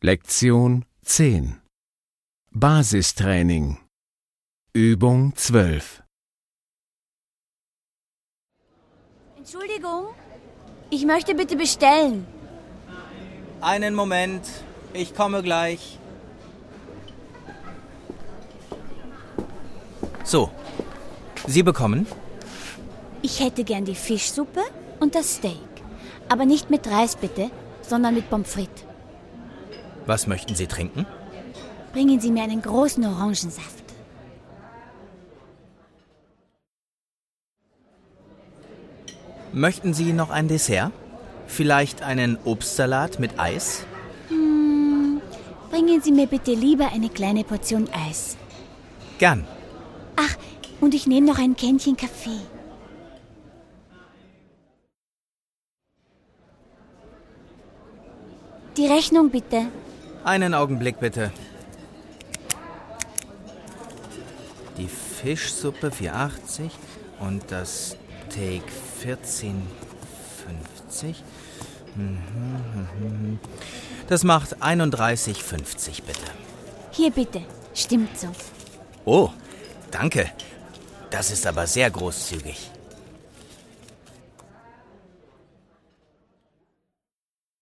Lektion 10. Basistraining. Übung 12. Entschuldigung, ich möchte bitte bestellen. Einen Moment, ich komme gleich. So, Sie bekommen? Ich hätte gern die Fischsuppe und das Steak. Aber nicht mit Reis bitte, sondern mit Pommes frites. Was möchten Sie trinken? Bringen Sie mir einen großen Orangensaft. Möchten Sie noch ein Dessert? Vielleicht einen Obstsalat mit Eis? Bringen Sie mir bitte lieber eine kleine Portion Eis. Gern. Ach, und ich nehme noch ein Kännchen Kaffee. Die Rechnung bitte. Einen Augenblick bitte. Die Fischsuppe 4,80 und das Steak 14,50. Das macht 31,50 bitte. Hier bitte. Stimmt so. Oh, danke. Das ist aber sehr großzügig.